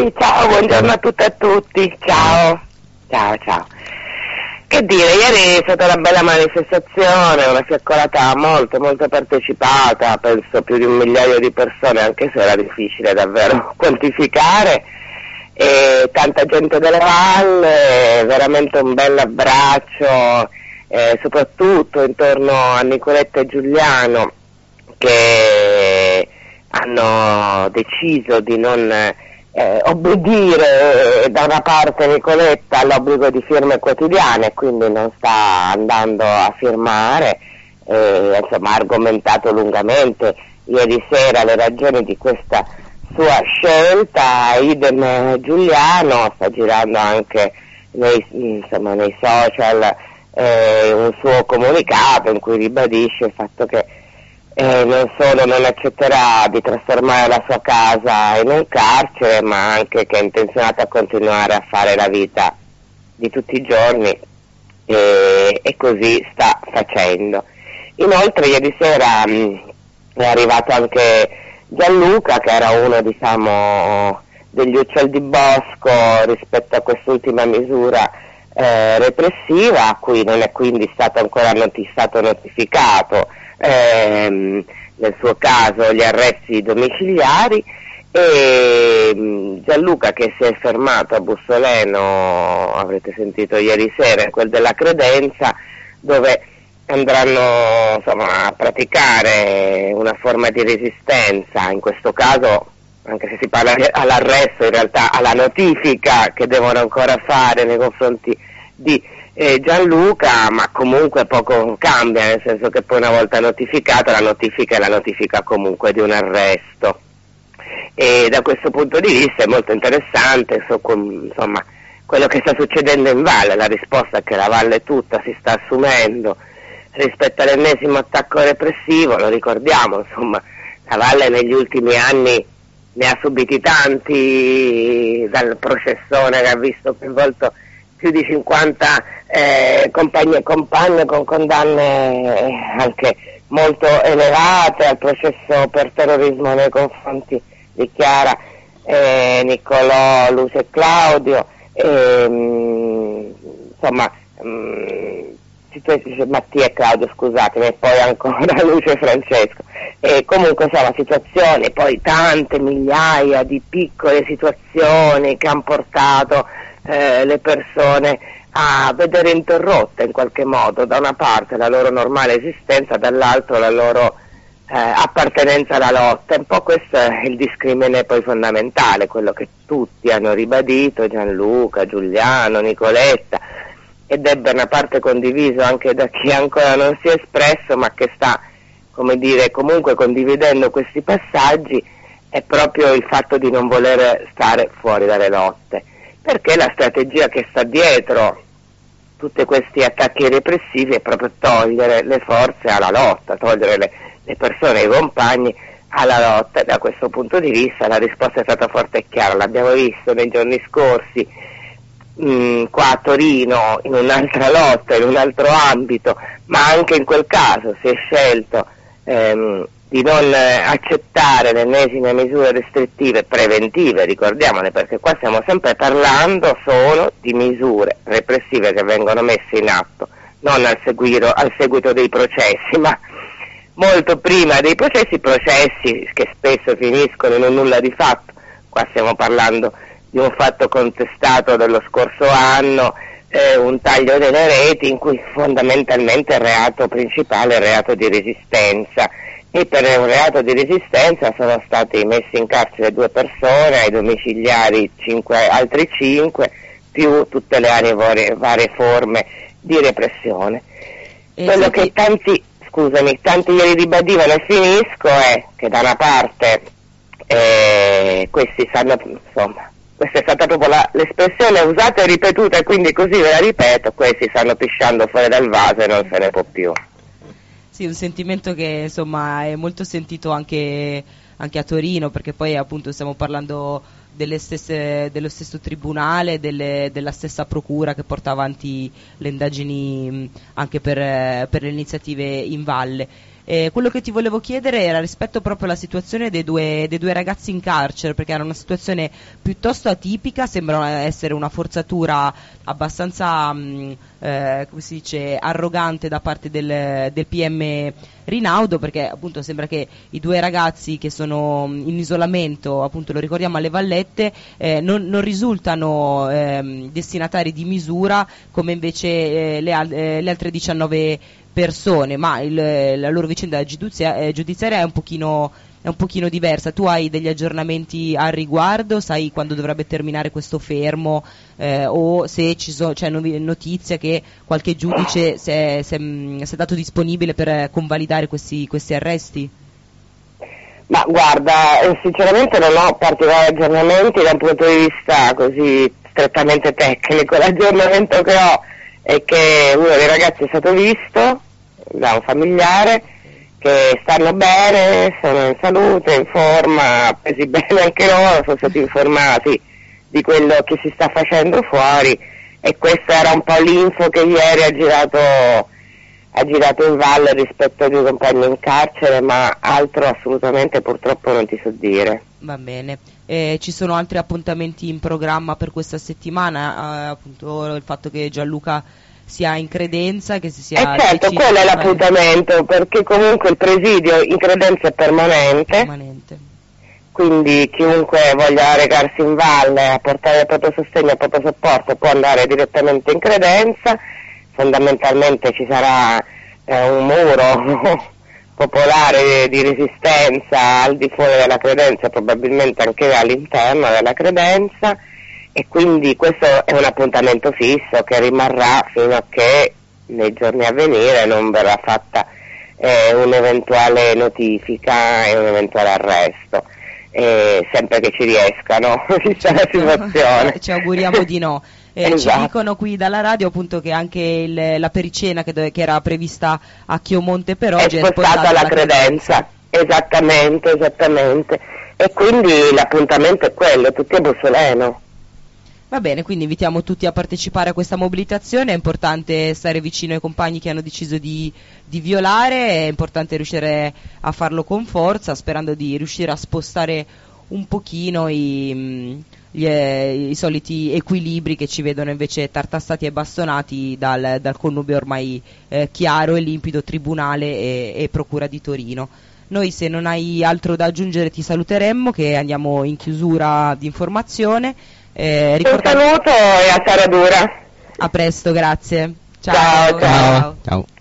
Sì, ciao, buongiorno a tutte e a tutti, ciao. Che dire, ieri è stata una bella manifestazione, una fiaccolata molto molto partecipata, penso più di 1 migliaio di persone, anche se era difficile davvero quantificare, e tanta gente della valle, veramente un bel abbraccio, soprattutto intorno a Nicoletta e Giuliano, che hanno deciso di non obbedire da una parte Nicoletta all'obbligo di firme quotidiane, quindi non sta andando a firmare, insomma ha argomentato lungamente ieri sera le ragioni di questa sua scelta. Idem Giuliano, sta girando anche nei social un suo comunicato in cui ribadisce il fatto che non solo non accetterà di trasformare la sua casa in un carcere, ma anche che è intenzionata a continuare a fare la vita di tutti i giorni, e così sta facendo. Inoltre ieri sera è arrivato anche Gianluca, che era uno degli uccelli di bosco rispetto a quest'ultima misura repressiva, a cui non è quindi stato ancora notificato nel suo caso gli arresti domiciliari, e Gianluca, che si è fermato a Bussoleno, avrete sentito ieri sera, quel della credenza, dove andranno a praticare una forma di resistenza, in questo caso anche se si parla all'arresto, in realtà alla notifica che devono ancora fare nei confronti di Gianluca, ma comunque poco cambia, nel senso che poi una volta notificata la notifica è la notifica comunque di un arresto, e da questo punto di vista è molto interessante insomma quello che sta succedendo in valle, la risposta che la valle tutta si sta assumendo rispetto all'ennesimo attacco repressivo. Lo ricordiamo, insomma, la valle negli ultimi anni ne ha subiti tanti, dal processone che ha visto coinvolto più di 50 compagni e compagne con condanne anche molto elevate, al processo per terrorismo nei confronti di Chiara, Niccolò, Lucio e Claudio, insomma Mattia e Claudio, scusatemi, e poi ancora Lucio e Francesco, e comunque insomma situazioni, poi tante migliaia di piccole situazioni che hanno portato le persone a vedere interrotta in qualche modo da una parte la loro normale esistenza, dall'altro la loro appartenenza alla lotta. Un po' questo è il discrimine poi fondamentale, quello che tutti hanno ribadito, Gianluca, Giuliano, Nicoletta, ed è una parte condiviso anche da chi ancora non si è espresso, ma che sta, come dire, comunque condividendo questi passaggi, è proprio il fatto di non voler stare fuori dalle lotte, perché la strategia che sta dietro tutti questi attacchi repressivi è proprio togliere le forze alla lotta, togliere le persone, i compagni alla lotta, e da questo punto di vista la risposta è stata forte e chiara. L'abbiamo visto nei giorni scorsi qua a Torino, in un'altra lotta, in un altro ambito, ma anche in quel caso si è scelto di non accettare le ennesime misure restrittive preventive, ricordiamole, perché qua stiamo sempre parlando solo di misure repressive che vengono messe in atto, non al seguito dei processi, ma molto prima dei processi che spesso finiscono in un nulla di fatto. Qua stiamo parlando di un fatto contestato dello scorso anno, un taglio delle reti in cui fondamentalmente il reato principale è il reato di resistenza, e per un reato di resistenza sono stati messi in carcere 2 persone, ai domiciliari altri 5, più tutte le varie forme di repressione. Quello che tanti ieri ribadivano, e finisco, è che da una parte questi sanno, insomma, questa è stata proprio l'espressione usata e ripetuta, e quindi così ve la ripeto: questi stanno pisciando fuori dal vaso e non se ne può più. Sì, un sentimento che insomma è molto sentito anche a Torino, perché poi appunto stiamo parlando dello stesso tribunale, della stessa procura che porta avanti le indagini anche per le iniziative in valle. Quello che ti volevo chiedere era rispetto proprio alla situazione dei due ragazzi in carcere, perché era una situazione piuttosto atipica, sembra essere una forzatura abbastanza come si dice, arrogante da parte del PM Rinaudo, perché appunto sembra che i due ragazzi che sono in isolamento, appunto lo ricordiamo alle Vallette, non risultano destinatari di misura come invece le altre 19 persone, ma la loro vicenda giudiziaria è un pochino diversa. Tu hai degli aggiornamenti al riguardo? Sai quando dovrebbe terminare questo fermo, o se c'è notizia che qualche giudice si è dato disponibile per convalidare questi arresti? Ma guarda, sinceramente non ho particolari aggiornamenti da un punto di vista così strettamente tecnico. L'aggiornamento che ho è che uno dei ragazzi è stato visto da un familiare, che stanno bene, sono in salute, in forma, presi bene anche loro, sono stati informati di quello che si sta facendo fuori, e questa era un po' l'info che ieri ha girato in valle rispetto ai due compagni in carcere, ma altro assolutamente purtroppo non ti so dire. Va bene. Ci sono altri appuntamenti in programma per questa settimana? Appunto il fatto che Gianluca sia in credenza, che si sia certo, quello è l'appuntamento, perché comunque il presidio in credenza è permanente. Quindi chiunque voglia recarsi in valle a portare il proprio sostegno e il proprio supporto può andare direttamente in credenza. Fondamentalmente ci sarà un muro popolare di resistenza al di fuori della credenza, probabilmente anche all'interno della credenza, e quindi questo è un appuntamento fisso che rimarrà fino a che nei giorni a venire non verrà fatta un'eventuale notifica e un eventuale arresto, sempre che ci riescano, vista la situazione. Ci auguriamo di no. Esatto. Ci dicono qui dalla radio appunto che anche la pericena che era prevista a Chiomonte per oggi è spostata alla credenza. Esattamente, e quindi l'appuntamento è quello, tutti a Bussoleno. Va bene, quindi invitiamo tutti a partecipare a questa mobilitazione. È importante stare vicino ai compagni che hanno deciso di violare, è importante riuscire a farlo con forza, sperando di riuscire a spostare un pochino i soliti equilibri che ci vedono invece tartassati e bastonati dal connubio ormai chiaro e limpido tribunale e procura di Torino. Noi, se non hai altro da aggiungere, ti saluteremmo, che andiamo in chiusura di informazione. Un saluto e a Saradura. A presto, grazie. Ciao. Ciao.